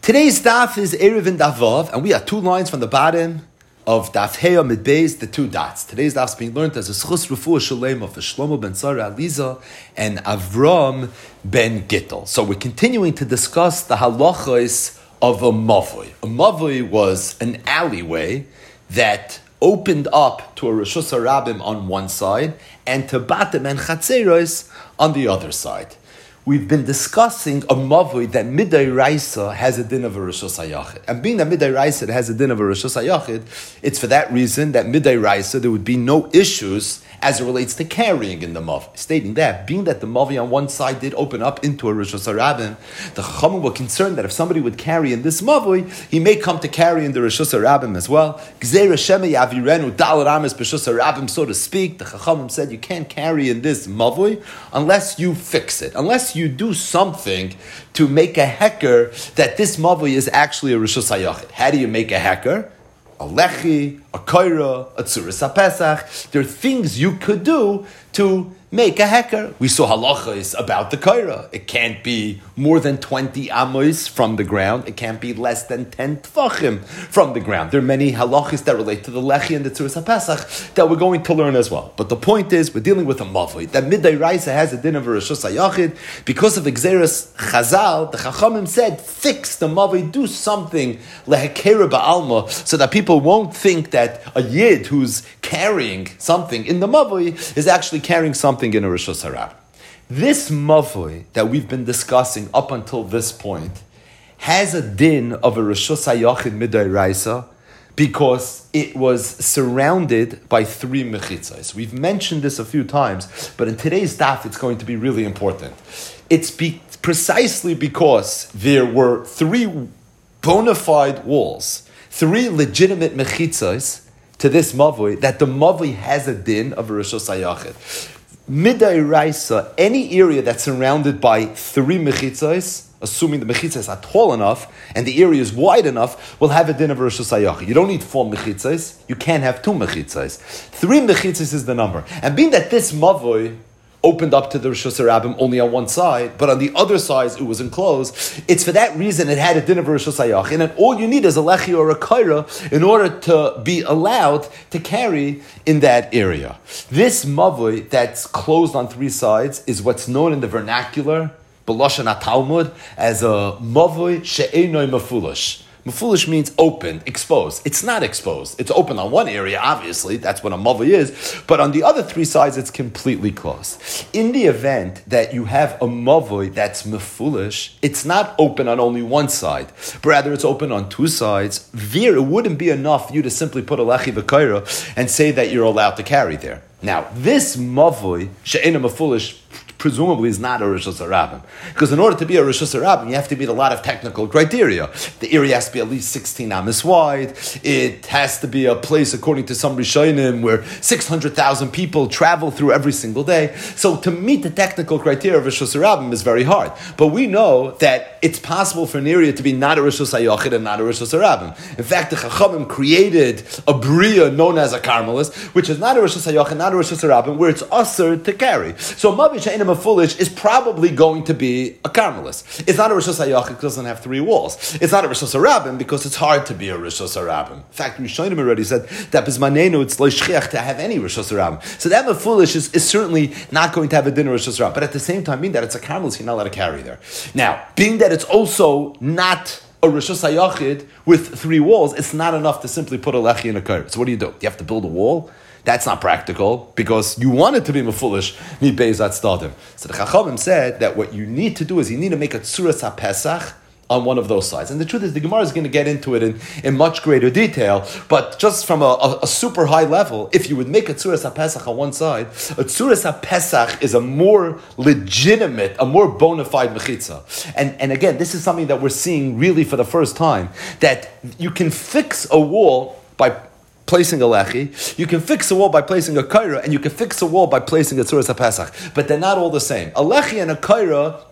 Today's daf is Erev and Davav, and we are 2 lines from the bottom of Daf Heya Midbeis, the 2 dots. Today's daf is being learned as a Schus Refuah Shalem of Shlomo ben Sarah Aliza and Avram ben Gittel. So we're continuing to discuss the halachos of a mavoi. A mavoi was an alleyway that opened up to a Rishus HaRabim on one side and to Batim and Chatzeros on the other side. We've been discussing a mavoi that Midday Raisa has a din of a Rishus HaYachid. And being that Midday Raisa has a din of a Rishus HaYachid, it's for that reason that Midday Raisa there would be no issues as it relates to carrying in the mavoi. Stating that, being that the mavoi on one side did open up into a Rishus HaRabim, the Chachamim were concerned that if somebody would carry in this mavoi, he may come to carry in the Rishus HaRabim as well. Gzeira Shema Yavirenu Dal Rames B'Rishus HaRabim, so to speak. The Chachamim said you can't carry in this mavoi unless you fix it, unless you do something to make a hecker that this mavoi is actually a Rishus HaYachid. How do you make a hecker? A lechi, a koira, a tzuris HaPesach. There are things you could do to make a hecker. We saw halachas about the koira. It can't be more than 20 amos from the ground. It can't be less than 10 tfachim from the ground. There are many halachas that relate to the lechi and the tzuris HaPesach that we're going to learn as well. But the point is, we're dealing with a mavoi. That Midday Raisa has a din of a Rishus HaYachid. Because of Gzeras Chazal, the Chachamim said, fix the mavoi, do something lehekera ba'alma, so that people won't think that a yid who's carrying something in the mavoi is actually carrying something in a Rishus HaRabim. This mavoi that we've been discussing up until this point has a din of a Rishus HaYachid Midday Raisa because it was surrounded by 3 mechitzos. We've mentioned this a few times, but in today's daf it's going to be really important. It's precisely because there were 3 bona fide walls, 3 legitimate mechitzos to this mavoi, that the mavoi has a din of a Rishus HaYachid. Midday Raisa, any area that's surrounded by 3 mechitzos, assuming the mechitzos are tall enough and the area is wide enough, will have a din of a Rishus HaYachid. You don't need 4 mechitzos, you can't have 2 mechitzos. 3 mechitzos is the number. And being that this mavoi opened up to the Rishus HaRabim only on one side, but on the other side it was enclosed, it's for that reason it had a din of Rishus HaYachid, and all you need is a lechi or a kaira in order to be allowed to carry in that area. This mavoi that's closed on 3 sides is what's known in the vernacular, B'Lashon HaTalmud, as a mavoi she'enoi mefulish. Mefulish means open, exposed. It's not exposed. It's open on one area, obviously. That's what a mavoi is. But on the other 3 sides, it's completely closed. In the event that you have a mavoi that's mefulish, it's not open on only one side, but rather it's open on 2 sides. There, it wouldn't be enough for you to simply put a lechi v'kaira and say that you're allowed to carry there. Now, this mavoi, she'ena mefulish, presumably is not a Rishus HaRabim. Because in order to be a Rishus HaRabim, you have to meet a lot of technical criteria. The area has to be at least 16 amas wide. It has to be a place, according to some Rishonim, where 600,000 people travel through every single day. So to meet the technical criteria of Rishus HaRabim is very hard. But we know that it's possible for an area to be not a Rishus HaYachid and not a Rishus HaRabim. In fact, the Chachamim created a bria known as a Carmelis, which is not a Rishus HaYachid, not a Rishus HaRabim, where it's usher to carry. So Mavi She'enim Foolish is probably going to be a Carmelis. It's not a Rishus HaYachid because it doesn't have 3 walls. It's not a Rishus HaRabim because it's hard to be a Rishus HaRabim. In fact, Rishonim already said that Bizmanenu it's lo shchiach to have any Rishus HaRabim. So that Foolish is certainly not going to have a din of Rishus HaRabim. But at the same time, being that it's a Carmelis, you're not allowed to carry there. Now, being that it's also not a Rishus HaYachid with 3 walls, it's not enough to simply put a lechi in a kair. So what do? You have to build a wall? That's not practical, because you want it to be mefulish, mi beizat stadim. So the Chachamim said that what you need to do is you need to make a tzuras HaPesach on one of those sides. And the truth is, the Gemara is going to get into it in much greater detail, but just from a super high level, if you would make a tzuras HaPesach on one side, a tzuras HaPesach is a more legitimate, a more bona fide mechitza. And again, this is something that we're seeing really for the first time, that you can fix a wall by placing a lechi, you can fix a wall by placing a kaira, and you can fix a wall by placing a tzuras HaPesach. But they're not all the same. A lechi and a kaira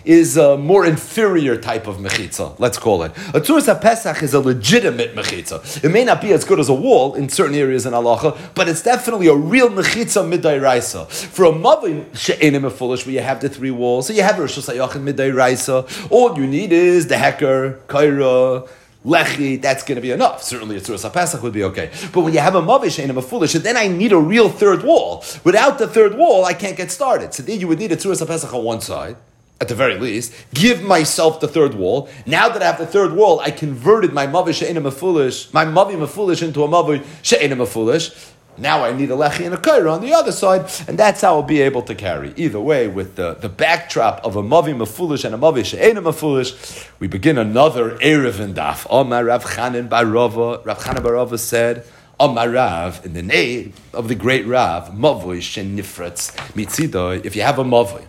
is a more inferior type of mechitza, let's call it. A Tzuras HaPesach is a legitimate mechitza. It may not be as good as a wall in certain areas in halacha, but it's definitely a real mechitza midairaisa. For a mavoi she'enim foolish, where you have the three walls, so you have Rosh Hashanah midairaisa. All you need is the heker, kaira, lechi, that's going to be enough. Certainly a Tzuras HaPesach would be okay. But when you have a mavish and a foolish, then I need a real third wall. Without the third wall, I can't get started. So then you would need a Tzuras HaPesach on one side, at the very least. Give myself the third wall. Now that I have the third wall, I converted my mavish and a foolish, my mavi foolish into a mavi she'enim foolish. Now I need a lechi and a kaira on the other side, and that's how I'll be able to carry. Either way, with the backdrop of a mavi mafulish and a mavi she'enim mafulish, we begin another Erev in Daf. Amar Rav Chanan bar Rava. Rav Chanan bar Rava said, Amar Rav, in the name of the great Rav, mavoi shenifratz mitzidoi. If you have a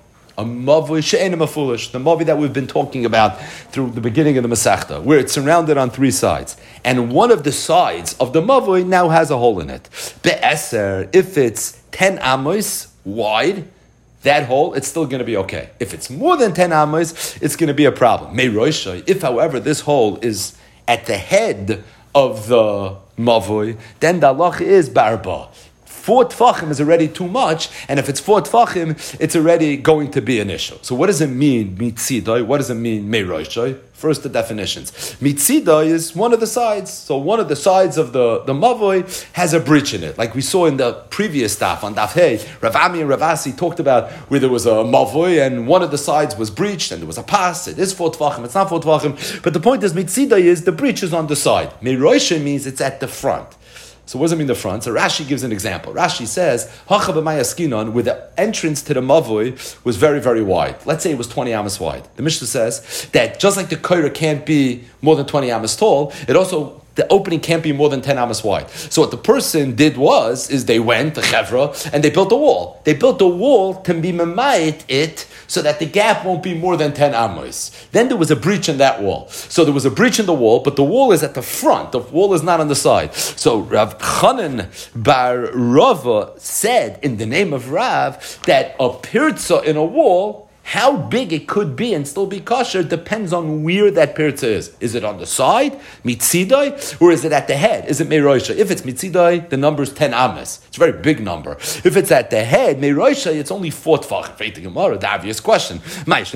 mavoi she'enim mafulish, the mavi that we've been talking about through the beginning of the Masechta, where it's surrounded on three sides, and one of the sides of the mavoi now has a hole in it. Be'eser, if it's 10 amos wide, that hole, it's still going to be okay. If it's more than 10 amos, it's going to be a problem. Me'roishay, if however this hole is at the head of the mavoi, then the halach is barba. 4 tfachim is already too much, and if it's 4 tfachim, it's already going to be an issue. So what does it mean, mitzidai? What does it mean, meiroshai? First, the definitions. Mitzidai is one of the sides. So one of the sides of the mavoi has a breach in it. Like we saw in the previous daf, on daf hey, Rav Ami and Rav Asi talked about where there was a mavoi, and one of the sides was breached, and there was a pas. It is 4 tfachim, it's not 4 tfachim. But the point is, mitzidai is the breach is on the side. Meiroshai means it's at the front. So what does it mean the front? So Rashi gives an example. Rashi says, Hacha b'mayaskinon, where the entrance to the mavoi was very, very wide. Let's say it was 20 amos wide. The Mishnah says that just like the koira can't be more than 20 amos tall, it also, the opening can't be more than 10 amos wide. So what the person did is they went, the chevra, and they built a wall. They built a wall to be memayit it, so that the gap won't be more than 10 amos. Then there was a breach in that wall. So there was a breach in the wall, but the wall is at the front. The wall is not on the side. So Rav Chanan bar Rava said in the name of Rav that a pirza in a wall, how big it could be and still be kosher depends on where that pirza is. Is it on the side, mitzidai, or is it at the head? Is it meiroisha? If it's mitzidai, the number is 10 amas. It's a very big number. If it's at the head, meiroisha, it's only 4 tfachim. Faith the Gemara, the obvious question. What's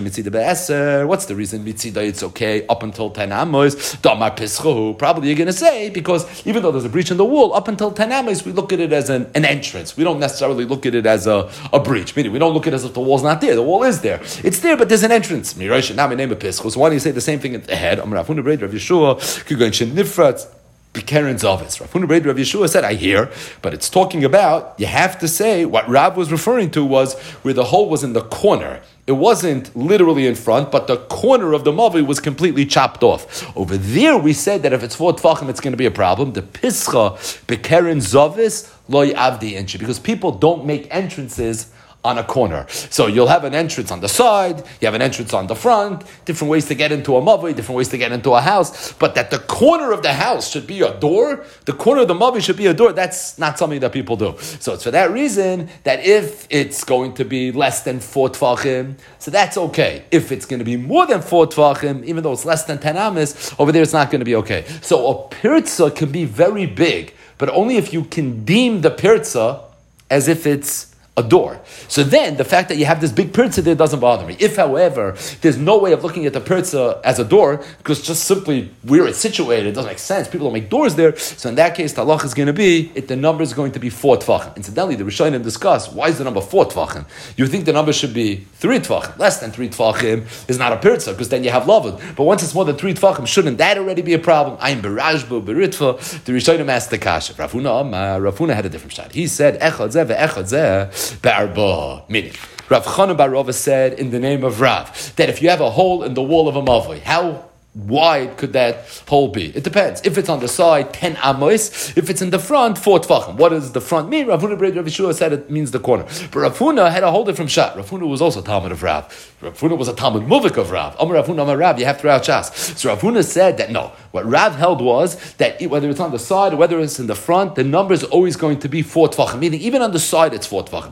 the reason mitzidai it's okay up until 10 amos? Damar pischu. Probably you're going to say, because even though there's a breach in the wall, up until 10 amos, we look at it as an entrance. We don't necessarily look at it as a breach. Meaning, we don't look at it as if the wall's not there. The wall is there. It's there, but there's an entrance. Now my name is Pischu. So why do you say the same thing at the head? Rav Huna Rav Yeshua, Nifrat, B'Keren Zavis. Rav Huna Rav Yeshua said, I hear, but it's talking about, you have to say, what Rav was referring to was where the hole was in the corner. It wasn't literally in front, but the corner of the mavi was completely chopped off. Over there, we said that if it's 4 tfachim, it's going to be a problem. The Pischa, B'Keren Zavis, Lo Yavdi Inchi, because people don't make entrances on a corner. So you'll have an entrance on the side, you have an entrance on the front, different ways to get into a mavi, different ways to get into a house, but that the corner of the house should be a door, the corner of the mavi should be a door, that's not something that people do. So it's for that reason that if it's going to be less than 4 tfachim, so that's okay. If it's going to be more than 4 tfachim, even though it's less than 10 amis, over there it's not going to be okay. So a pirza can be very big, but only if you can deem the pirza as if it's a door. So then, the fact that you have this big pirza there doesn't bother me. If, however, there's no way of looking at the pirza as a door, because just simply where it's situated, it doesn't make sense. People don't make doors there. So in that case, the halach is going to be, the number is going to be 4 tfachim. Incidentally, the Rishonim discuss, why is the number 4 tfachim? You think the number should be 3 tfachim. Less than 3 tfachim is not a pirza, because then you have lavud. But once it's more than 3 tfachim, shouldn't that already be a problem? I'm berajbu, beritva. The Rishonim asked the kasha. Rav Huna had a different shot. He said, echad zeh ve'echad zeh. Be'arba, meaning Rav Chanan bar Rava said in the name of Rav that if you have a hole in the wall of a mavoi, how wide could that hole be? It depends. If it's on the side, 10 amos. If it's in the front, 4 tfachim. What does the front mean? Rav Huna Rav Yeshua said it means the corner. But Rav Huna had a whole different shot. Rav Huna was also Talmud of Rav. Rav Huna was a Talmud Muvik of Rav. Amar Rav Huna, Amar Rav, you have throughout Shas. So Rav Huna said that no. What Rav held was that whether it's on the side or whether it's in the front, the number is always going to be 4 tfachim. Meaning even on the side, it's 4 tfachim.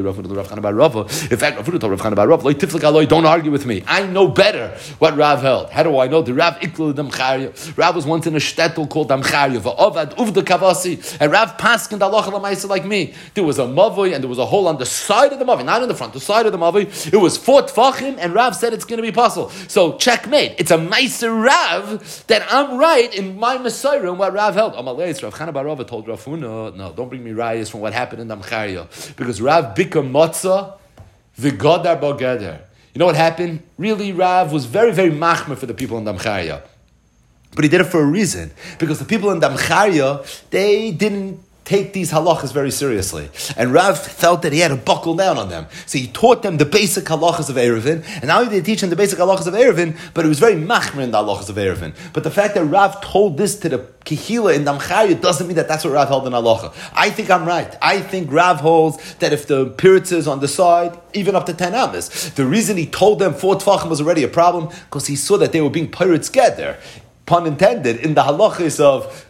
In fact, Rav Huna told Rav Chana bar Rava, don't argue with me. I know better what Rav held. How do I know? The Rav Iklu Damcharya. Rav was once in a shtetl called Damcharya. Va'ovad uvda kavasi. And Rav paskin halacha l'maisa like me. There was a mavoi and there was a hole on the side of the mavoi, not in the front, the side of the mavoi. It was 4 tfachim, and Rav said it's going to be possible. So checkmate. It's a meiser Rav that I'm right in my Messiah and what Rav held. Amalei, Rav Chana bar Rava told Rav Huna, no, don't bring me rayas from what happened in Damcharya, because Rav bika matzah v'gadar b'gadar. You know what happened? Really, Rav was very, very machmer for the people in Damcharya. But he did it for a reason. Because the people in Damcharya, they didn't take these halachas very seriously. And Rav felt that he had to buckle down on them. So he taught them the basic halachas of Erevin, and now he did teach them the basic halachas of Erevin, but it was very machmer in the halachas of Erevin. But the fact that Rav told this to the Kehila in Damcharya doesn't mean that that's what Rav held in halacha. I think I'm right. I think Rav holds that if the piritz is on the side, even up to 10 amas, the reason he told them 4 tfachim was already a problem, because he saw that they were being piritz together. Pun intended, in the halachas of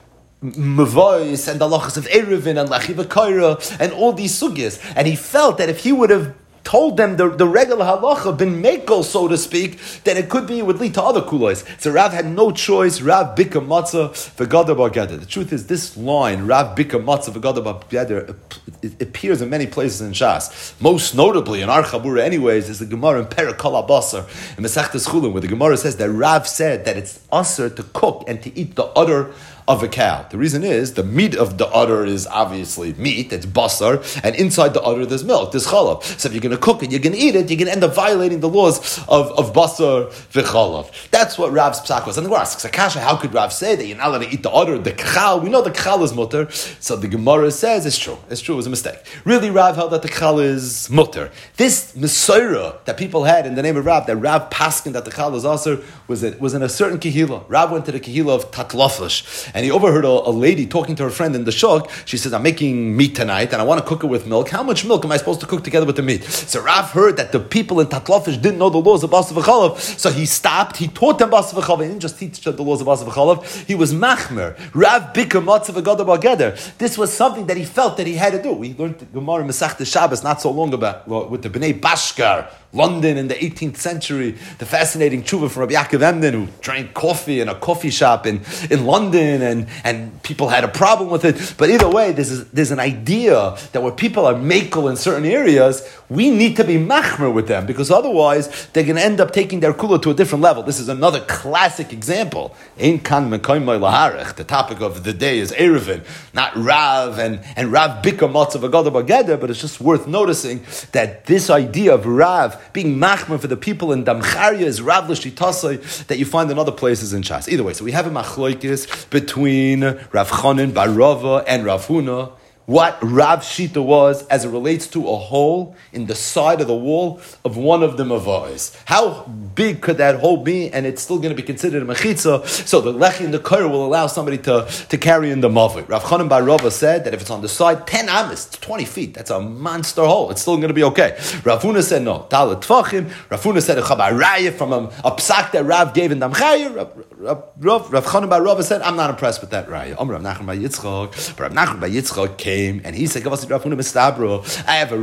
Mavois and the halachas of Erevin and Lachiva Kaira and all these sugyas. And he felt that if he would have told them the regular halacha, bin mekel, so to speak, then it could be, it would lead to other kulos. So Rav had no choice. Rav bika matzah v'gada b'geder. The truth is, this line, Rav bika matzah v'gada b'geder, it appears in many places in Shas. Most notably, in our Chabura anyways, is the Gemara in Perek Kol HaBasar, in Masechtas Chulin, where the Gemara says that Rav said that it's usher to cook and to eat the udder of a cow. The reason is, the meat of the udder is obviously meat, it's basar, and inside the udder there's milk, there's chalav. So if you're going to cook it, you're going to eat it, you're going to end up violating the laws of basar v'chalav. That's what Rav's psak was. And the Gemara asks, Akasha, how could Rav say that you're not allowed to eat the udder, the kachal? We know the kachal is mutter. So the Gemara says, it's true, it was a mistake. Really, Rav held that the kachal is mutter. This Mesorah that people had in the name of Rav, that Rav paskin that the kachal is asr, was in a certain kehila. Rav went to the kehila of Tatlafish, and he overheard a lady talking to her friend in the shuk. She says, I'm making meat tonight, and I want to cook it with milk. How much milk am I supposed to cook together with the meat? So Rav heard that the people in Tatlafish didn't know the laws of Basar V'chalav, so he stopped, he taught them Basar V'chalav. He didn't just teach the laws of Basar V'chalav, he was machmer. Rav bika matzah v'gada b'geder. This was something that he felt that he had to do. We learned the Gemara Masechta Shabbos not so long ago with the Bnei Bashkar, London in the 18th century, the fascinating tshuva from Rabbi Yaakov Emden, who drank coffee in a coffee shop in London, and people had a problem with it. But either way, there's an idea that when people are makel in certain areas, we need to be machmer with them, because otherwise they're going to end up taking their kula to a different level. This is another classic example. Ein kan mekoymai laharech. The topic of the day is Erevin, not Rav and Rav bika matzah v'gada b'geder, but it's just worth noticing that this idea of Rav being machmer for the people in Damcharya is Rav l'shitasai that you find in other places in Shas. Either way, so we have a machloikis between Rav Chanan bar Rava and Rav Huna, what Rav Shita was as it relates to a hole in the side of the wall of one of the mavais. How big could that hole be? And it's still going to be considered a mechitza. So the lechi and the kaira will allow somebody to carry in the mavai. Rav Chanan bar Rava said that if it's on the side, 10 amas, 20 feet, that's a monster hole. It's still going to be okay. Rav Huna said no. Talat tvachim. Rav Huna said a chabaraya from a psak that Rav gave in Damchaya. Rav Chanan bar Rava said, I'm not impressed with that raya. Rav Nachman bar Yitzchak. But Rav Nachman bar Yitzchak came and he said, I have a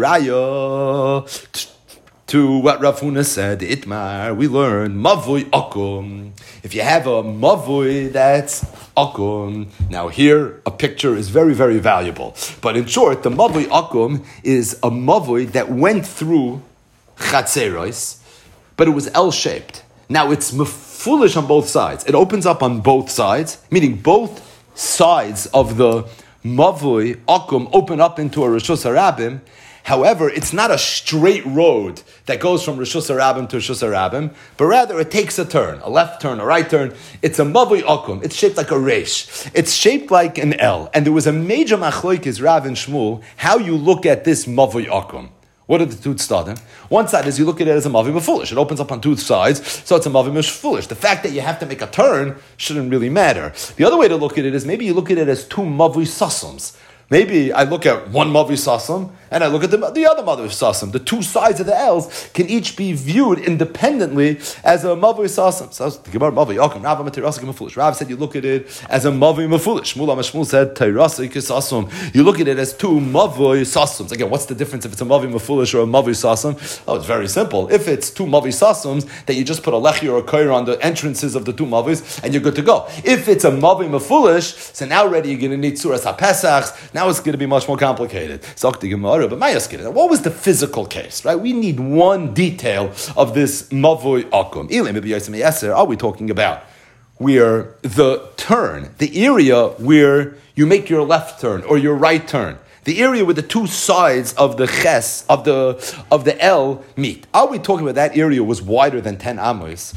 raya to what Rav Huna said, the Itmar. We learned mavui akum. If you have a mavui, that's akum. Now here, a picture is very, very valuable. But in short, the mavui akum is a mavui that went through chatzeros, but it was L-shaped. Now it's foolish on both sides. It opens up on both sides, meaning both sides of the Mavui, Akum, open up into a Rishus HaRabim. However, it's not a straight road that goes from Rishus HaRabim to Rishus HaRabim, but rather it takes a turn, a left turn, a right turn. It's a Mavui Akum. It's shaped like a resh. It's shaped like an L. And there was a major machloikis, Rav and Shmuel, how you look at this Mavui Akum. What are the two tzadim? One side is you look at it as a mavi mefulish. It opens up on two sides, so it's a mavi mefulish. The fact that you have to make a turn shouldn't really matter. The other way to look at it is maybe you look at it as two mavi sasums. Maybe I look at one mavi sasum and I look at the other mavi sasum. The two sides of the L's can each be viewed independently as a mavi sasum. So the Gemara mavi yakum Rav Matirasik mefulish. Rav said you look at it as a mavi mefulish. Shmuel Amashmuel said Tairasik sasum. You look at it as two mavi sasums. Again, what's the difference if it's a mavi mefulish or a mavi sasum? Oh, it's very simple. If it's two mavi sasums, then you just put a lechi or a koyer on the entrances of the two mavis and you're good to go. If it's a mavi mefulish, so now already you're going to need suras ha-pesachs. Now it's going to be much more complicated. So the Gemara, but what was the physical case, right? We need one detail of this mavoi akum. Are we talking about where the turn, the area where you make your left turn or your right turn, the area where the two sides of the ches, of the L meet? Are we talking about that area was wider than 10 amos?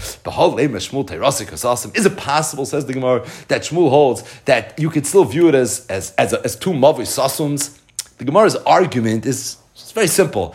Is it possible, says the Gemara, that Shmuel holds that you could still view it as two mavoi sasums? The Gemara's argument is very simple.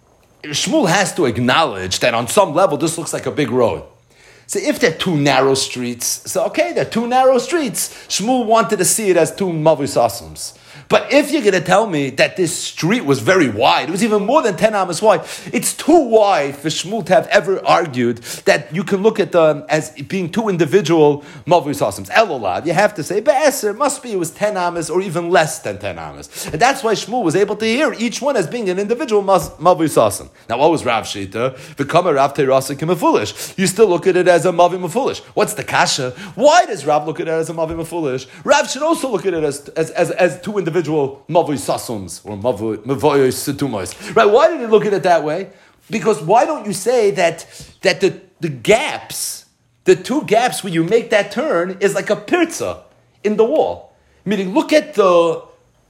Shmuel has to acknowledge that on some level this looks like a big road. So if they're two narrow streets, so okay, they're two narrow streets. Shmuel wanted to see it as two mavoi sasums. But if you're going to tell me that this street was very wide, it was even more than 10 amos wide, it's too wide for Shmuel to have ever argued that you can look at them as being two individual mavui sasams. Elolav, you have to say, Be'eser, must be it was 10 amos or even less than 10 amos. And that's why Shmuel was able to hear each one as being an individual mavui sasam. Now what was Rav Shita? V'kama Rav Teirasa Kimafulish. You still look at it as a mavi mefulish. What's the kasha? Why does Rav look at it as a mavi mefulish? Rav should also look at it as two individual mavoi sasums or mavoi situmos. Right? Why did he look at it that way? Because why don't you say that the gaps, the two gaps where you make that turn is like a pirza in the wall? Meaning, look at the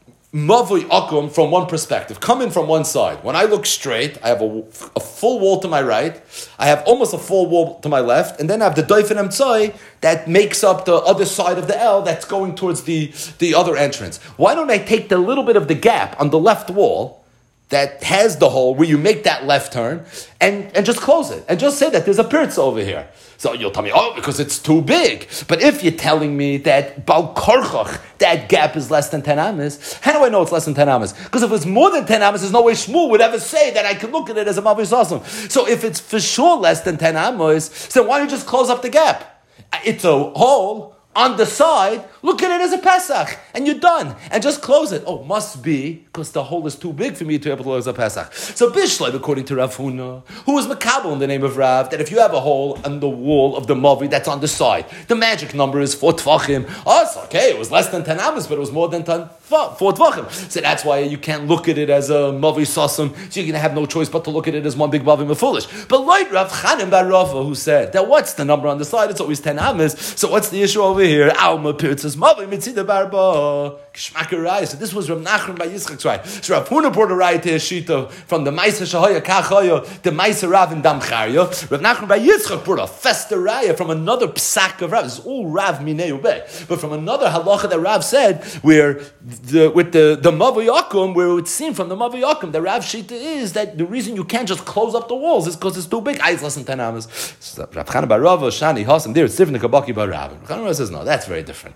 mavoi akum from one perspective. Come in from one side. When I look straight, I have a full wall to my right. I have almost a full wall to my left, and then I have the doifen emtzai that makes up the other side of the L that's going towards the other entrance. Why don't I take the little bit of the gap on the left wall that has the hole where you make that left turn and just close it and just say that there's a pirza over here? So you'll tell me, because it's too big. But if you're telling me that Bal Korchach, that gap is less than 10 amas, how do I know it's less than 10 amas? Because if it's more than 10 amas, there's no way Shmuel would ever say that I could look at it as a Mavis Asam. So if it's for sure less than 10 amas, then why don't you just close up the gap? It's a hole on the side, look at it as a Pesach, and you're done. And just close it. Oh, must be, because the hole is too big for me to be able to close a Pesach. So Bishlev, according to Rav Huna, who was Makabel in the name of Rav, that if you have a hole on the wall of the Mavi that's on the side, the magic number is 4 Tvachim. Oh, it's okay, it was less than 10 Amos, but it was more than 4 Tvachim. So that's why you can't look at it as a Mavi Sasam, so you're going to have no choice but to look at it as one big Mavi Mefulish. But like Rav Chanim Bar Rava, who said that what's the number on the side? It's always 10 Amos. So what's the issue over here? Alma Pirtzas Mavi Mitzida Barba Kishmakarai. So this was Rav Nachman by Yitzchak's right. So Rav Huna brought a right to Shita from the Maisa Shahaya Kachaya, the Maisa Rav and Damcharya. Rav Nachman by Yitzchak brought a Festa Raya from another psak of Rav. This is all Rav Minei Ubei. But from another halacha that Rav said, where with the Mavi Yakum, where it would seem from the Mavi Yakum, the Rav Shita is that the reason you can't just close up the walls is because it's too big. It's less than 10 amas. So Rav Chanan Bar Rava, Shani Hasam, there it's different than Kabaki Bar Rav. Rav Chanan says, no, that's very different.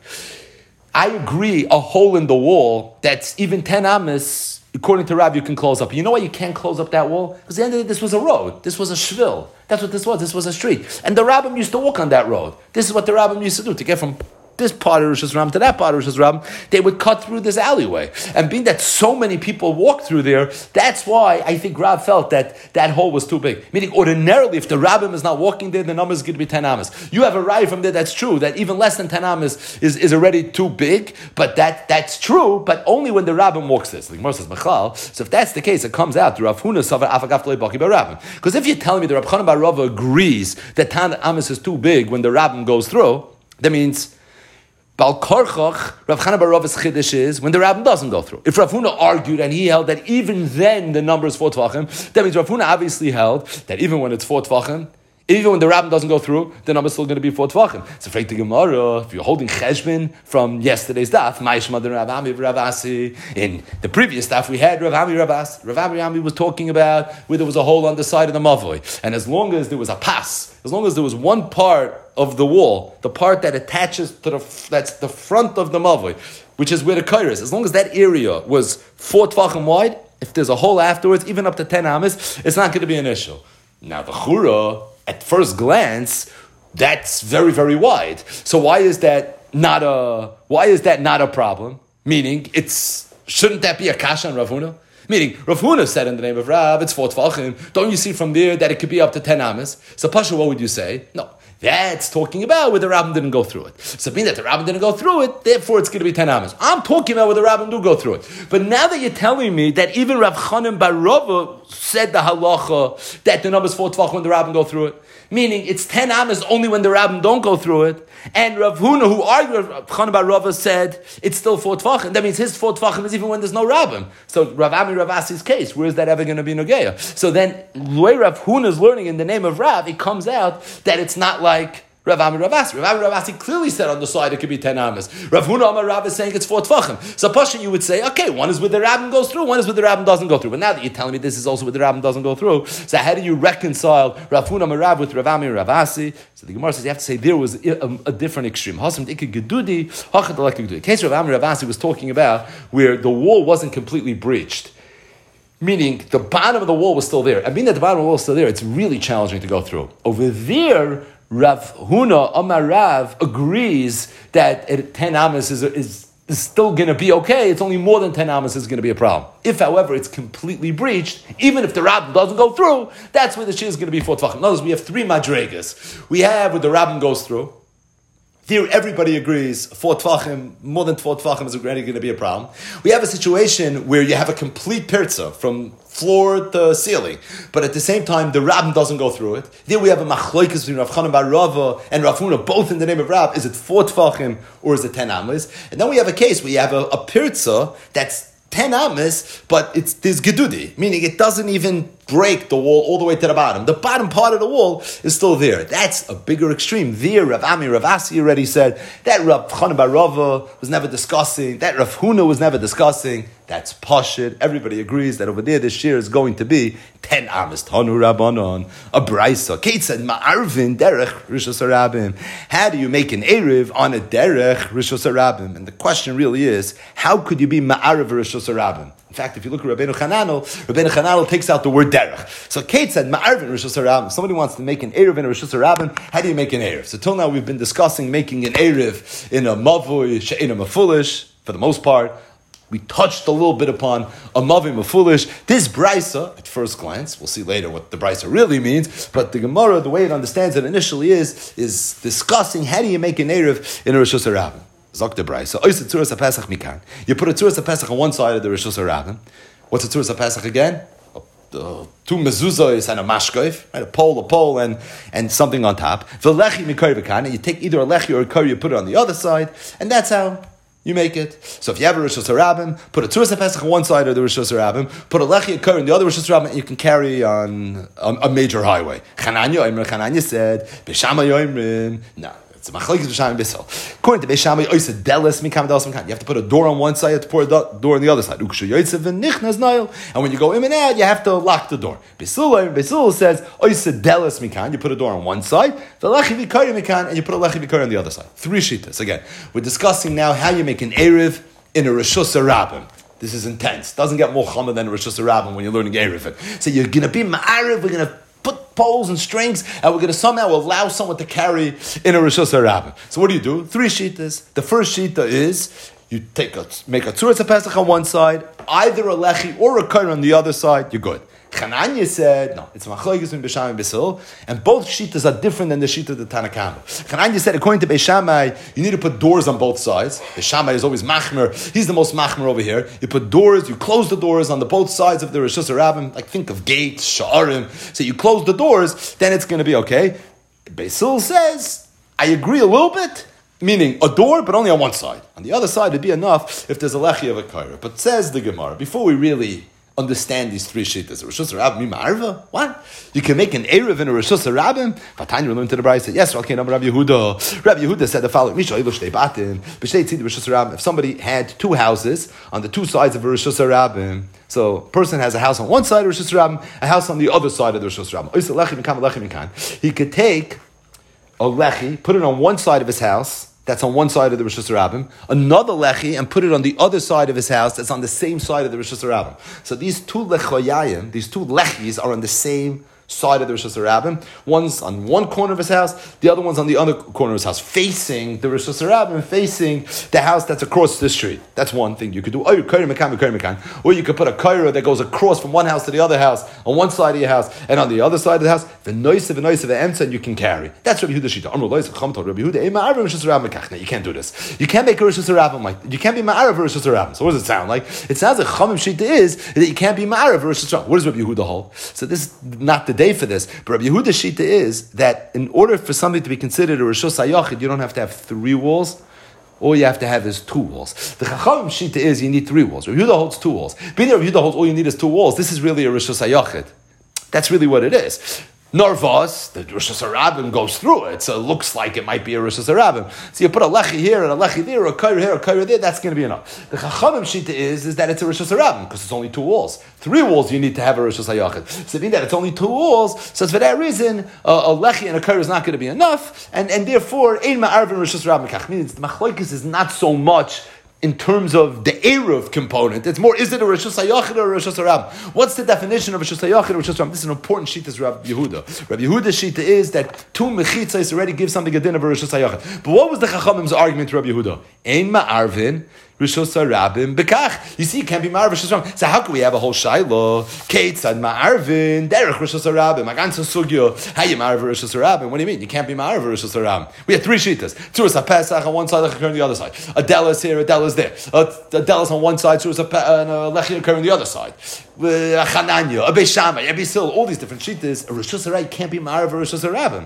I agree, a hole in the wall that's even 10 amas, according to Rav, you can close up. You know why you can't close up that wall? Because at the end of the day, this was a road. This was a shvil. That's what this was. This was a street. And the rabbim used to walk on that road. This is what the rabbim used to do, to get from this part of Rosh Hashanah to that part of Rosh Hashanah. They would cut through this alleyway. And being that so many people walked through there, that's why I think Rav felt that that hole was too big. Meaning, ordinarily, if the rabbim is not walking there, the number is going to be 10 amas. You have a raya from there that's true, that even less than 10 amas is already too big, but that's true, but only when the rabbim walks this. Like Moses Machal. So if that's the case, it comes out to Rav Huna Savar Afagaf Loi Baki Bar Rabbim. Because if you're telling me the Rav Chanan Bar Rava agrees that 10 amas is too big when the rabbim goes through, that means Bal Korchach, Rav Chanan Bar Rava's chiddush is when the rabbin doesn't go through. If Rav Huna argued and he held that even then the number is 4 Tvachim, that means Rav Huna obviously held that even when it's 4 Tvachim, Even when the rabbin doesn't go through, the number is still going to be 4 tvachim. It's afraid the Gemara, if you're holding cheshbon from yesterday's daf, Ma'ishma Rav Ami Rav Asi. In the previous daf, we had Rav Ami Rav Asi. Rav Ami was talking about where there was a hole on the side of the mavoi. And as long as there was a pass, as long as there was one part of the wall, the part that attaches to that's the front of the mavoi, which is where the kair is, as long as that area was 4 tvachim wide, if there's a hole afterwards, even up to 10 amas, it's not going to be an issue. Now the chura, at first glance, that's very, very wide. So why is that not a problem? Meaning, shouldn't that be a kasha on Rav Huna? Meaning, Rav Huna said in the name of Rav, it's 4 tvachim. Don't you see from there that it could be up to 10 amas? So Pasha, what would you say? No. That's talking about where the rabbin didn't go through it. So it means that the rabbin didn't go through it, therefore it's going to be 10 amas. I'm talking about where the rabbin do go through it. But now that you're telling me that even Rav Chanan bar Rava said the halacha that the number is 4 tvach when the rabbin go through it, meaning it's 10 amas only when the rabbin don't go through it, and Rav Huna, who argued Rav Chanan bar Rava, said it's still 4 tvachim. That means his 4 tvachim is even when there's no rabbin. So Rav Ami Rav Asi's case, where is that ever going to be Nogeya? So then, the way Rav Huna is learning in the name of Rav, it comes out that it's not like Rav Ami Rav Asi. Rav Ami Rav Asi clearly said on the side it could be 10 amas. Rav Huna Amar Rav is saying it's 4 tvachim. So Pasha, you would say, okay, one is where the rabbin goes through, one is where the rabbin doesn't go through. But now that you're telling me this is also where the rabbin doesn't go through, so how do you reconcile Rav Huna Amar Rav with Rav Ami Rav Asi? So the Gemara says you have to say there was a different extreme. Hasam Ika Gedudi, Hachat Alek Gedudi. The case Rav Ami Rav Asi was talking about where the wall wasn't completely breached. Meaning the bottom of the wall was still there. I mean that the bottom of the wall is still there, it's really challenging to go through. Over there, Rav Huna Amar Rav agrees that 10 amas is still going to be okay. It's only more than 10 amas is going to be a problem. If, however, it's completely breached, even if the rabbin doesn't go through, that's where the shir is going to be 4 tvachim. Notice we have 3 madregas. We have where the rabbin goes through. Here, everybody agrees 4 tvachim, more than 4 tvachim is already going to be a problem. We have a situation where you have a complete pirza from floor to ceiling, but at the same time, the rabbin doesn't go through it. There we have a machlokes between Rav Chanan bar Rava and Rav Huna, both in the name of Rav. Is it 4 tvachim or is it 10 amas? And then we have a case where you have a pirza that's 10 amas, but there's gedudi, meaning it doesn't even break the wall all the way to the bottom. The bottom part of the wall is still there. That's a bigger extreme. There, Rav Ami Rav Asi already said that Rav Chanan bar Rava was never discussing, that Rav Huna was never discussing. That's pashut. Everybody agrees that over there this shir is going to be 10 amas. Tanu Rabbanon, a brisa. Kate said, Ma'arvin derech Rishos HaRabim. How do you make an Erev on a derech Rishos HaRabim? And the question really is, how could you be Ma'arv Rishos HaRabim? In fact, if you look at Rabbeinu Chananel takes out the word derech. So Kate said, Ma'arvin Rishos HaRabim. Somebody wants to make an Erev in a Rishos HaRabim. How do you make an Erev? So till now we've been discussing making an Erev in a Mavui, She'ena Mafulish, for the most part. We touched a little bit upon a mavim, a foolish. This brisa, at first glance, we'll see later what the brisa really means, but the Gemara, the way it understands it initially is discussing how do you make an Erev in a Rishos HaRabim. Zok the brisa. Ois tzuras HaPesach mikan. You put a tzuras HaPesach on one side of the Rishos HaRabim. What's a tzuras HaPesach again? 2 mezuzos and a mashkoif, right? A pole, and something on top. V'lechi mikari v'kan. You take either a lechi or a curry, you put it on the other side, and that's how you make it. So if you have a Rishos HaRabim, put a Tzuras HaPesach on one side of the Rishos HaRabim, put a Lechi Akar on the other Rishos HaRabim, and you can carry on a major highway. Chananya said, B'Shamai Yoimrim. No, it's a Machlokes B'Shamai B'Sel. According to B'Shamai, Oisa Delis Mikam Delis Mikam. You have to put a door on one side, you have to put a door on the other side. Ukshu Yoitzev V'Nichnas Nail. And when you go in and out, you have to lock the door. B'Sul says, Oisa Delis Mikam. You put a door on one side, V'Lechi V'Kari Mikam, and you put a Lechi V'Kari on the other side. 3 shitas. Again, we're discussing now how you make an Erev in a Rishos HaRabim. This is intense. Doesn't get more chama than a Rishos HaRabim when you're learning Erev. So you're going to be Ma'arev, we're going to put poles and strings, and we're going to somehow allow someone to carry in a Rishos HaRabim. So what do? 3 shitas. The first shita is, you make a Tzuras HaPesach on one side, either a Lechi or a Kair on the other side, you're good. Chananya said, no, it's Machlokes in B'Shamai and B'Sil, and both shitas are different than the shita of the Tanna Kama. Chananya said, according to B'Shamai, you need to put doors on both sides. B'Shamai is always machmer. He's the most machmer over here. You put doors, you close the doors on the both sides of the Rishos HaRabim, like think of gates, sha'arim. So you close the doors, then it's going to be okay. B'Sil says, I agree a little bit, meaning a door, but only on one side. On the other side, it'd be enough if there's a lechi of a kaira. But says the Gemara, before we really understand these three shittas. Rishus Rabbim Ma'arva? What? You can make an Erev in a Rishus Rabbim? Vatanya learned to the Brisa. Yes, okay, no, Rabbi Yehuda. Rabbi Yehuda said the following: if somebody had two houses on the two sides of a Rishus Rabbim, so a person has a house on one side of Rishus Rabbim, a house on the other side of the Rishus Rabbim. He could take a lechi, put it on one side of his house, that's on one side of the Rishus Rabbim, another lechi, and put it on the other side of his house, that's on the same side of the Rishus Rabbim. So these two lechoyayim, these two lechis, are on the same side of the Rishus Rabbim. One's on one corner of his house, the other one's on the other corner of his house, facing the Rishus Rabbim, facing the house that's across the street. That's one thing you could do. Or you could put a kaira that goes across from one house to the other house, on one side of your house, and on the other side of the house, the noise of the emsa, and you can carry. That's Rabbi Yehuda Shita. Now, you can't do this. You can't make a Rishus Rabbim like you can't be ma'arav a Rishus Rabbim. So what does it sound like? It sounds like Chamim Shita is that you can't be ma'arav a Rishus Rabbim. What does Rabbi Yehuda hold? So this is not the day for this, but Rabbi Yehuda's shita is that in order for something to be considered a Rishus HaYachid, you don't have to have 3 walls. All you have to have is 2 walls. The Chachamim shita is you need 3 walls. Rabbi Yehuda holds 2 walls. Rabbi Yehuda holds all you need is 2 walls. This is really a Rishus HaYachid. That's really what it is. Narvas, the Rishus Rabbim goes through it, so it looks like it might be a Rishus Rabbim. So you put a lechi here and a lechi there, or a kaira here, a kaira there, that's going to be enough. The Chachamim shita is that it's a Rishus Rabbim, because it's only 2 walls. 3 walls you need to have a Rishus HaYachid. So being that it's only 2 walls, so for that reason, a lechi and a kaira is not going to be enough, and therefore, ein ma'arvin Rishus Rabbim kach. Means the machlokes is not so much in terms of the Eruv component. It's more, is it a Rishus HaYachid or a Rishus Rabbim? What's the definition of a Rishus HaYachid or Rishus Rabbim? This is an important sheet as Rabbi Yehuda. Rabbi Yehuda's sheet is that 2 mechitzas already give something a din of a Rishus HaYachid. But what was the Chachamim's argument to Rabbi Yehuda? Ein ma'arvin Rishus Rabbim bekach. You see, you can't be ma'arvin Rishus Rabbim. So how can we have a whole shaila? Keitzad ma'arvin derech Rishus Rabbim. Agansa sugyo. How you ma'arvin Rishus Rabbim? What do you mean? You can't be ma'arvin Rishus Rabbim. We have 3 shitas. Tzuras HaPesach on one side, Lechi on the other side. A delas here, a delas there. A delas on one side, Tzuras and a Lechi on the other side. A Chananya, a Beis Shammai, a Beis Hillel, all these different shitas. A Rishus Rabbim can't be ma'arvin Rishus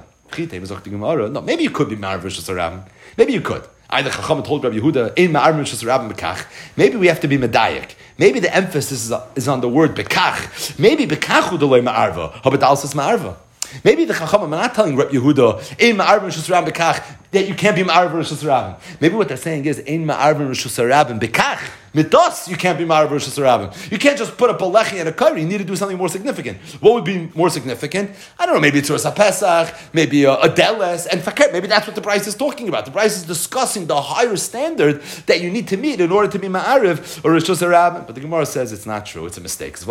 Rabbim. No, maybe you could be ma'arvin Rishus Rabbim. Maybe you could. Either Chacham told Rabbi Yehuda, in ma'arvin Rishus Rabbim bekach. Maybe we have to be medayik. Maybe the emphasis is on the word bekach. Maybe bekachu delay ma'arva. Habadalsis ma'arva. Maybe the Chacham are not telling Rabbi Yehuda, in ma'arvin Rishus Rabbim bekach, that you can't be ma'arvin Rishus Rabbim. Maybe what they're saying is, in ma'arvin Rishus Rabbim bekach. Mitos, you can't be ma'arvin Rishus Rabbim. You can't just put up a lechi and a curry. You need to do something more significant. What would be more significant? I don't know, maybe it's Tzuras HaPesach, maybe a deles, and fakir. Maybe that's what the Bryce is talking about. The Bryce is discussing the higher standard that you need to meet in order to be ma'arv or Rishus Rabbim. But the Gemara says it's not true. It's a mistake. As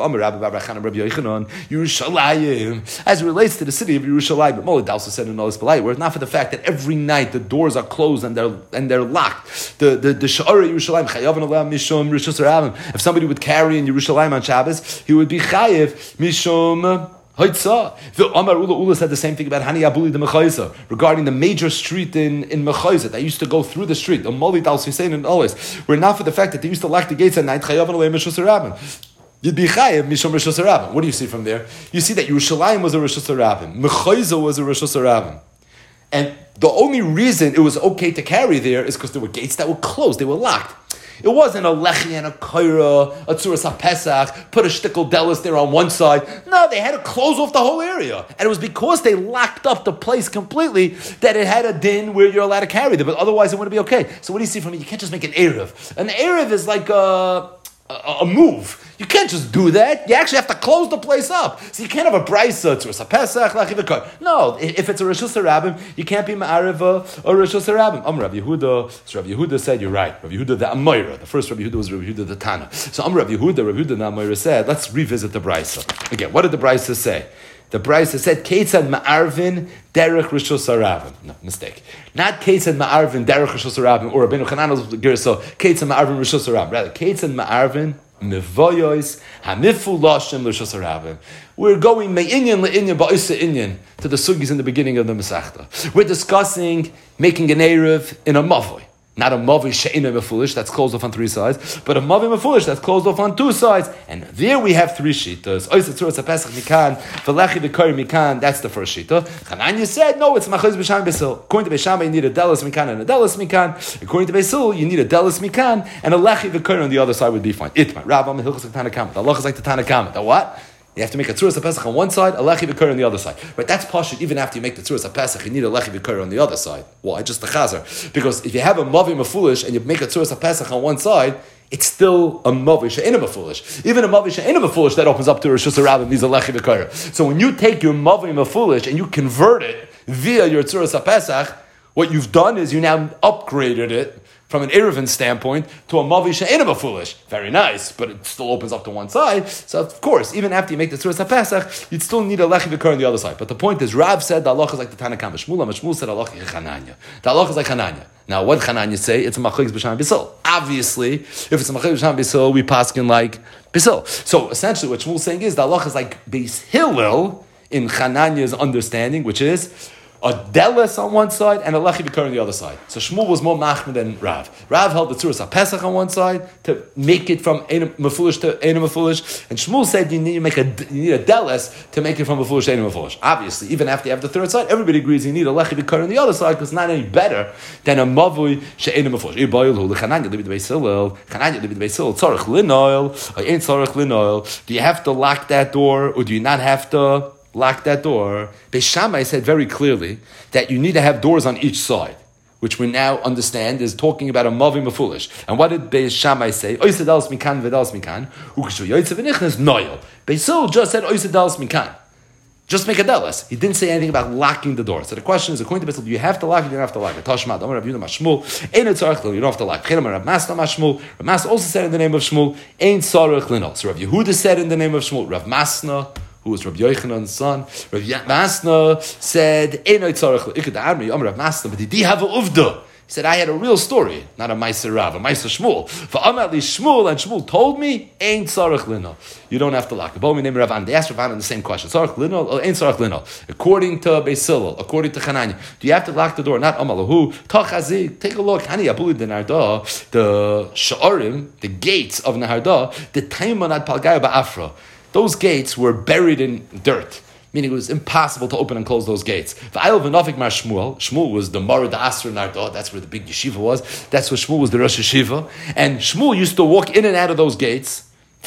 it relates to the city of Yerushalayim, but Molad also said in Olis Balai, were it not for the fact that every night the doors are closed and they're locked. The Sha'ar Yerushalayim chayav and mishum Rishus Rabbim. If somebody would carry in Yerushalayim on Shabbos, he would be chayiv mishum Hoitza. The Amar Ula said the same thing about Hani Abuli the Mechayza regarding the major street in Mechayza that used to go through the street. The Molid Al Sisein and always were not for the fact that they used to lock the gates at night. Chayav and Rishus Rabbim. You'd be chayiv mishum Rishus Rabbim. What do you see from there? You see that Yerushalayim was a Rishus Rabbim, Mechayza was a Rishus Rabbim, and the only reason it was okay to carry there is because there were gates that were closed, they were locked. It wasn't a lechi and a kaira, a tzuras HaPesach, put a shtickle delis there on one side. No, they had to close off the whole area. And it was because they locked up the place completely that it had a din where you're allowed to carry them, but otherwise it wouldn't be okay. So what do you see from it? You can't just make an erev. An erev is like a move. You can't just do that. You actually have to close the place up. So you can't have a brisa to a pesach lachiv. No, if it's a Rishus Rabbim, you can't be ma'ariv or Rishus Rabbim. Rabbi Yehuda. So Rabbi Yehuda said, you're right. Rabbi Yehuda the Amoira. The first Rabbi Yehuda was Rabbi Yehuda the Tana. So Rabbi Yehuda the Amoira said, let's revisit the brisa again. What did the brisa say? The brisa said, Keitzad ma'arvin derech Rishus Rabbim. No, mistake. Not Keitzad ma'arvin derech Rishus Rabbim or Rabbeinu Chananel's gerso Keitzad ma'arvin Rishus Rabbim. Rather, Keitzad ma'arvin Mevoyos hamifu lashem Rishus Rabbim. We're going me'inyan le'inyan ba'isa inyan to the sugis in the beginning of the Masechta. We're discussing making an erev in a mavoy. Not a mavi she'ina mefulish that's closed off on three sides, but a mavi mefulish that's closed off on two sides. And there we have three shitas. Oisa tzuras hapesach mikan, v'lechi v'kari mikan. That's the first shita. Hananya said no, it's machlokas b'sham b'sil. According to Beishama, you need a delis mikan and a delis mikan. According to Beisil, you need a delis mikan and a lechi v'kari on the other side would be fine. Itma Rabbam hilchos like Tanakama. The halach is like the Tanakama. The what? You have to make a tzuras HaPesach on one side, a lechi v'kar on the other side. Right? That's pashut. Even after you make the tzuras HaPesach, you need a lechi v'kar on the other side. Why? Just the chazer. Because if you have a mavi mefulish and you make a tzuras HaPesach on one side, it's still a mavi she'ena mefulish. Even a mavi she'ena mefulish that opens up to Rosh Hashanah needs a lechi v'kar. So when you take your mavi mefulish and you convert it via your tzuras HaPesach, what you've done is you now upgraded it from an Eruvin standpoint to a mavi she'ena mefulish. Very nice, but it still opens up to one side. So of course, even after you make the tzuras HaPesach, you'd still need a lechi v'kar on the other side. But the point is, Rav said the halach is like the Tanakama. Shmuel said halach is Chananya. The halach is like Chananya. Now, what Chananya say? It's a machlokes b'sham b'sil. Obviously, if it's a machlokes b'sham b'sil, we paskin like b'sil. So essentially, what Shmuel's saying is the halach is like Beis Hillel in Chananya's understanding, which is a delis on one side and a lechi v'kar on the other side. So Shmuel was more machmir than Rav. Rav held the tzuras HaPesach on one side to make it from Eina Mefulish to Eina Mefulish, and Shmuel said you need a delis to make it from Mefulish to Eina Mefulish. Obviously, even after you have the third side, everybody agrees you need a lechi v'kar on the other side because it's not any better than a mavui she'eina mefulish. Do you have to lock that door or do you not have to lock that door? Beis Shammai said very clearly that you need to have doors on each side, which we now understand is talking about a mavi mefulish. And what did Beis Shammai say? Oised dalas mikan v'dalas mikan. Ukeshu yoytze v'nichnas noyel. Beis Hillel just said oised dalas mikan. Just make a delis. He didn't say anything about locking the door. So the question is, according to Beis Hillel, do you have to lock it? You don't have to lock it. Tashma, Amar Rav Yehuda Mashmul, Ein tzarich linol. You don't have to lock it. Rav Masna Mashmul. Rav Masna also said in the name of Shmuel, Ein tzarich linol. So Rav Yehuda said in the name of Shmuel. Rav Masna, who was Rabbi Yochanan's son, Rav Masna said, Einoi tzarech le'ikad armi, Rav Masna, but did he have a uvda? He said, I had a real story, not a Meiser Rav, a Meiser Shmuel. For Amar li Shmuel, and Shmuel told me, Ein tzarech lino. You don't have to lock it. Bomi name Rav. They asked Rav the same question. Tzarech lino or Ein tzarech lino? According to Beis Hillel, according to Chananya, do you have to lock the door? Not Amar lahu. Tachazi. Take a look. Hani abuli de Narda, the Sha'arim, the gates of Naharda, the Taimon ad Palgaya ba'afra. Those gates were buried in dirt, meaning it was impossible to open and close those gates. Shmuel was the Mara da Asra Narda, that's where the big yeshiva was. That's where Shmuel was the Rosh Yeshiva. And Shmuel used to walk in and out of those gates.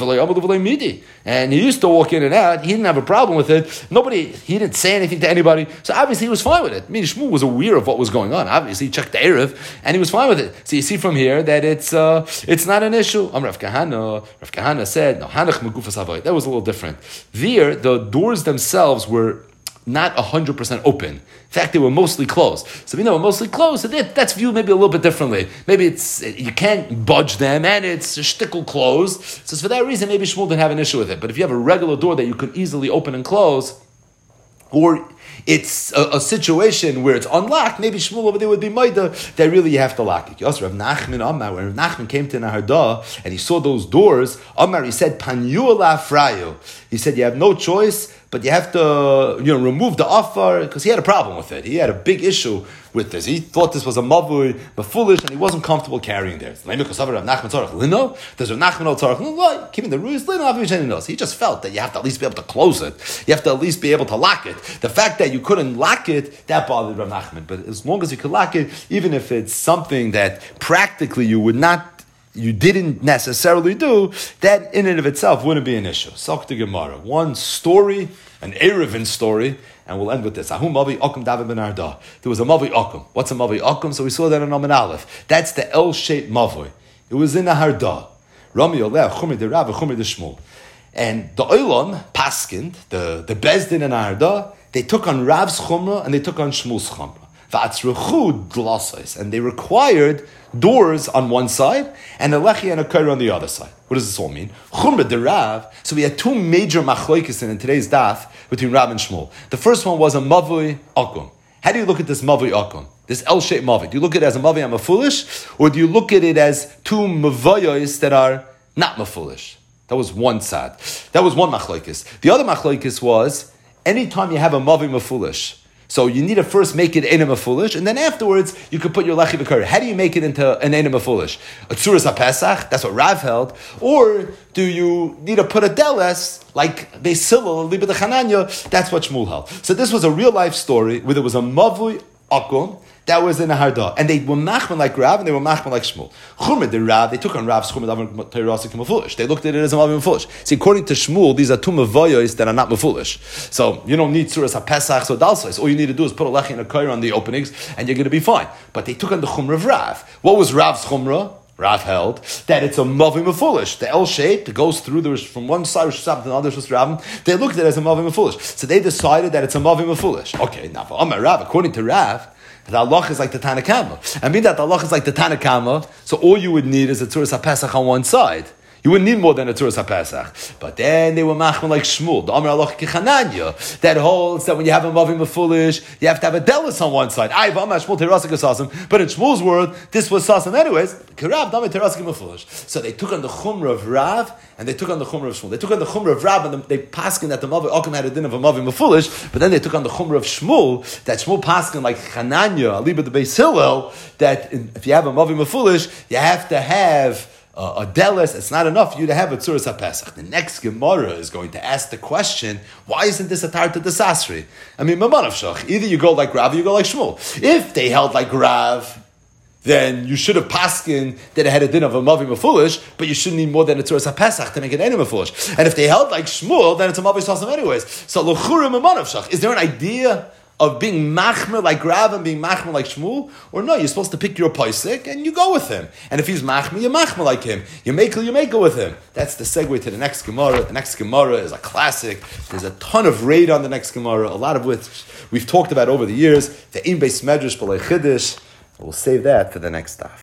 And he used to walk in and out. He didn't have a problem with it. He didn't say anything to anybody. So obviously he was fine with it. I mean, Shmuel was aware of what was going on. Obviously he checked the Erev and he was fine with it. So you see from here that it's not an issue. Rav Kahana said, no, Hanach Megufas Havayit. That was a little different. There, the doors themselves were not 100% open. In fact, they were mostly closed. So we know mostly closed, so that's viewed maybe a little bit differently. Maybe you can't budge them, and it's a shtickle closed. So for that reason, maybe Shmuel didn't have an issue with it. But if you have a regular door that you could easily open and close, or it's a situation where it's unlocked, maybe Shmuel over there would be Maida, that really you have to lock it. Also, Rav Nachman Amar, when Rav Nachman came to Naharda and he saw those doors, Amar, he said, Panyu la'afrayu. He said, you have no choice, but you have to remove the offer, because he had a problem with it. He had a big issue with this. He thought this was a mavui, but foolish, and he wasn't comfortable carrying this. Does Rav Nachman know tzarech lino? Keeping the rules, he just felt that you have to at least be able to close it. You have to at least be able to lock it. The fact that you couldn't lock it, that bothered Rav Nachman. But as long as you could lock it, even if it's something that practically you didn't necessarily do, that in and of itself wouldn't be an issue. Sok the Gemara. One story, an Eruvin story, and we'll end with this. There was a Mavi Akum. What's a Mavi Akum? So we saw that in Amin Aleph. That's the L-shaped Mavi. It was in the Harda. Rami Oleh, Chumri de Rav, Chumri de Shmuel. And the Olam, Paskind, the Bezdin and Harda, they took on Rav's Chumra and they took on Shmuel's Chumra. And they required doors on one side and a lechi and a kaira on the other side. What does this all mean? Chumra de Rav. So we had two major machlokes in today's daf between Rav and Shmuel. The first one was a mavui akum. How do you look at this mavui akum? This L-shaped mavi. Do you look at it as a mavi and mafulish, or do you look at it as two mavayos that are not mafulish? That was one side. That was one machlokes. The other machlokes was anytime you have a mavi mafulish, So you need to first make it enema foolish, and then afterwards you could put your lechi b'kari. How do you make it into an enema foolish? A tzuras HaPesach, that's what Rav held, or do you need to put a deles like Beis Hillel, Liba de Chananya? That's what Shmuel held. So this was a real life story where there was a mavui akum that was in a harda, and they were machman like Rav and they were machman like Shmuel. Chumrah the Rav, they took on Rav's chumrah teirasik foolish. They looked at it as a mavim foolish. See, according to Shmuel, these are two mavoyos that are not foolish. So you don't need tzuras HaPesach so dalsais. All you need to do is put a lechi and a kair on the openings, and you're going to be fine. But they took on the chumrah of Rav. What was Rav's chumrah? Rav held that it's a mavim foolish. The L shape that goes through there from one side of Shusab to the other Shusab. They looked at it as a mavim foolish. So they decided that it's a mavim foolish. Okay, now for Amar Rav, according to Rav, the halach is like the Tanakama. I mean that the halach is like the Tanakama, so all you would need is a tzuras HaPesach on one side. You wouldn't need more than a tzuras HaPesach. But then they were machman like Shmuel, the Amar halach kechananya, that holds that when you have a mavim foolish, you have to have a delis on one side. But in Shmuel's word, this was sasam anyways. So they took on the chumrah of Rav, and they took on the chumrah of Shmuel. They took on the chumrah of Rav, and they paskin that the mavim Okim had a din of a mavim foolish, but then they took on the chumrah of Shmuel, that Shmuel paskin like Chananya, Aliba the Beis Hillel, that if you have a mavim foolish, you have to have a delis. It's not enough for you to have a tzuras HaPesach. The next Gemara is going to ask the question, why isn't this a tarta desasri? I mean, Mamanavshach, either you go like Rav or you go like Shmuel. If they held like Rav, then you should have paskin that it had a din of a mavim foolish, but you shouldn't need more than a tzuras HaPesach to make an enema foolish. And if they held like Shmuel, then it's a mavim sasam anyways. So l'chura Mamanavshach, is there an idea of being machmer like Rav and being machmer like Shmuel? Or no, you're supposed to pick your paisik and you go with him. And if he's machmer, you're machmer like him. You make go with him. That's the segue to the next Gemara. The next Gemara is a classic. There's a ton of raid on the next Gemara, a lot of which we've talked about over the years. The Im Beis Medrash B'lei Chiddush. We'll save that for the next stuff.